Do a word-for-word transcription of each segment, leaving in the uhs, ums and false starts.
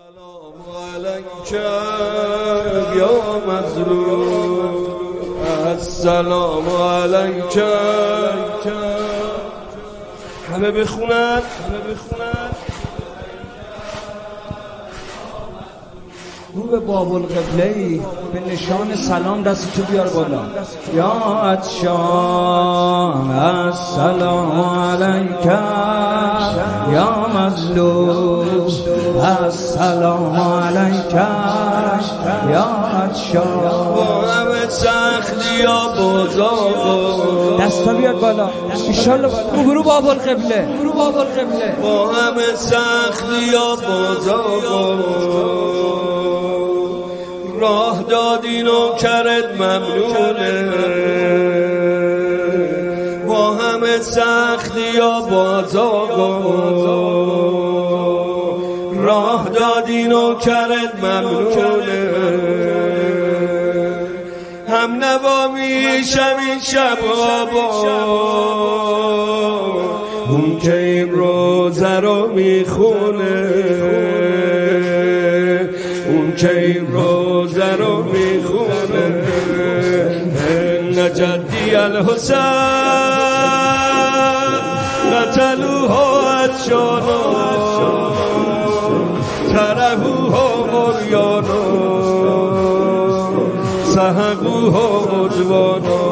سلام علیک یا مظلوم، السلام علیک. همه بخونن، همه بخونن. رو به باب القبله‌ای به نشان سلام دستتو بیار بالا. یا عطشان السلام علیک یا مظلوم، السلام علیک یا عطشان. با همه سختی یا بزرگ دستا بیار بالا انشالله. برو باب القبله، برو باب القبله. با همه سختی یا بزرگ راه دادی نوکرت ممنونه. با همه سختی یا بازاگو راه دادی نوکرت ممنونه. هم نوا میشم این شب با اون که این روزه رو میخونه، اون که این روزه رو میخونه. ان جدی الحسین قتلوه عطشانا ترهوه عریانا سحقوه عدوانا.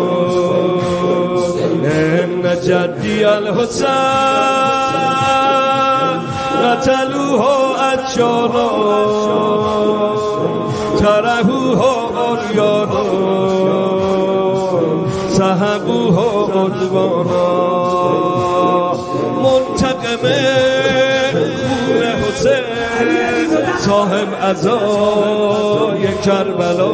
ان جدی الحسین قتلوه عطشانا ترهوه عریانا سحقوه عدوانا. منتقم خون حسین صاحب عزای کربلا،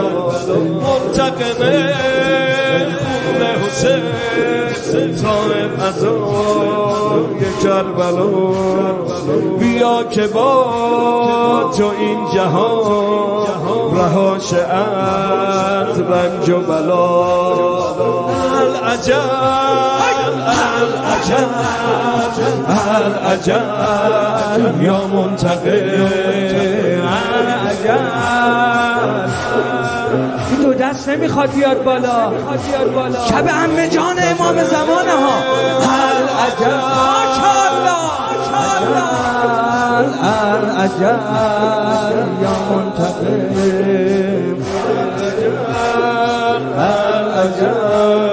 منتقم خون حسین صاحب عزای کربلا. بیا که با تو این جهان رهاش از رنج و بلا. العجب العجب العجب یا منتقم العجب. این دو دست نمیخواد بیاد بالا. شب عمه جان امام زمانه ها. العجب العجب یا منتقم العجب.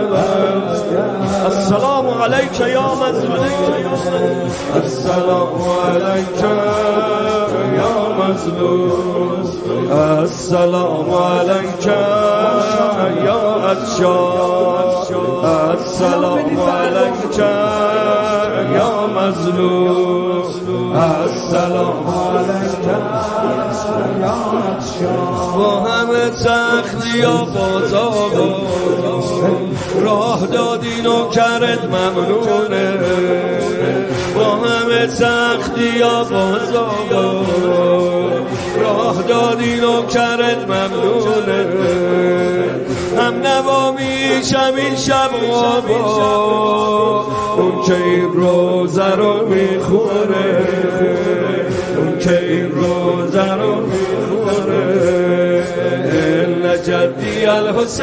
السلام علیک یا مظلوم، السلام علیک یا مظلوم، السلام علیک یا عطشان، السلام علیک یا مظلوم، السلام علیک یا عطشان. با همه سختی یا بازاگو راه دادی نوکرت ممنونه. با همه سختی یا بازاگو راه دادی نوکرت ممنونه. هم نوا میشم این شب با اون که این روزه رو میخونه، اون که این روزه رو میخونه. ان جدی الحسین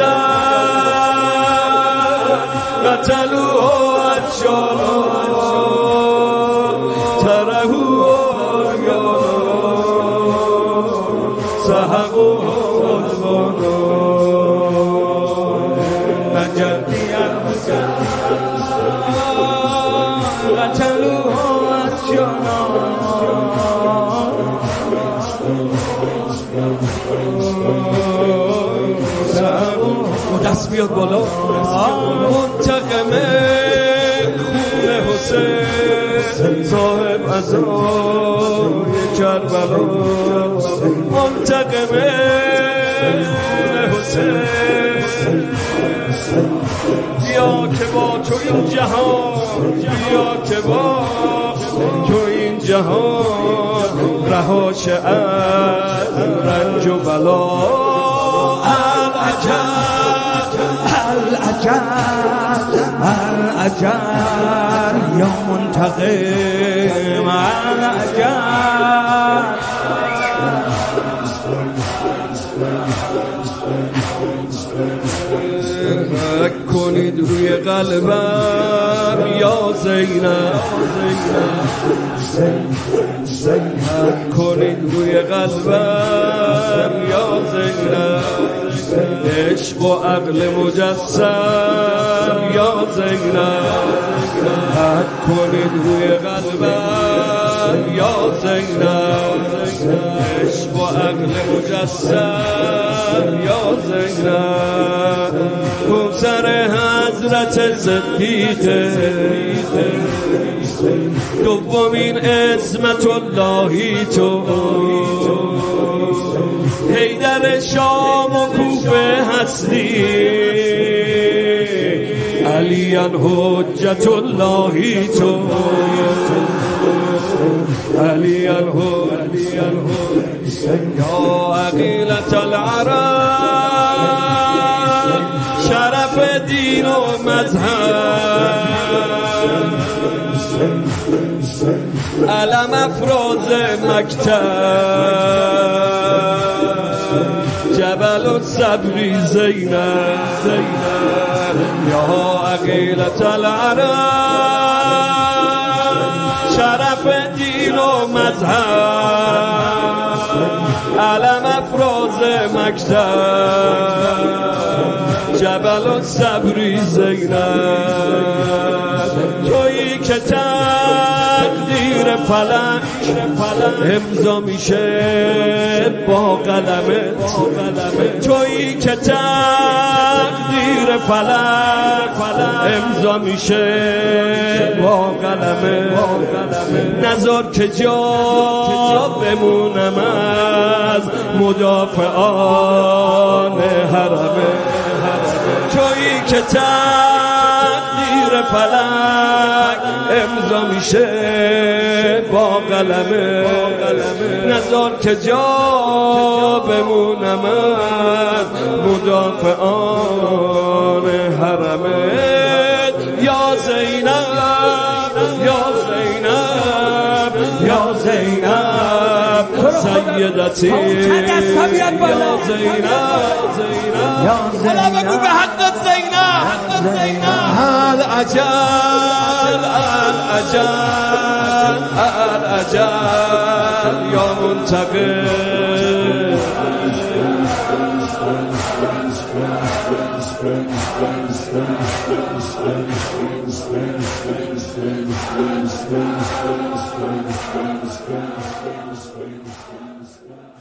قتلوه عطشانا ترهوه عریانا سحقوه عدوانا. ان جدی الحسین قتلوه عطشانا. دست بیاد بالا. منتقم خون حسین صاحب عزای کربلا، منتقم خون حسین. بیا که با تو این جهان، بیا که با تو این جهان رهاش از رنج و بلا. العجب العجب العجب یا منتقم العجب کنید روی قلبم یا زینب کنید روی قلبم یا زینب عشق و عقل مجسم یا زینب کنید روی قلبم یا زینب عشق و عقل مجسم یا زینب کوثر حضرت صدیقه دومین عصمت اللهی تو حیدر شام و کوفه هستی علیان حجت اللهی تو علیان حجت یا عقیلت العرب شرف دین و مذهب علم افراز مکتب جبل الصبری زینب یا عقیلت العرب شرف دین و مذهب علم افراز مکتب جبل الصبری زینب تویی که تقدیر فلک امضا میشه با قلمت تویی که تقدیر فلک امضا میشه با قلمت نذار که جا بمونم از مدافعان حرمه تویی که تقدیر فلک امضا میشه با قلمه نذار که جا بمونم از مدافعان حرمه یا زینب یا زینب یا زینب سیدتی یا زینب یا زینب بگو به حقت زینب العجل العجل العجل یا منتقم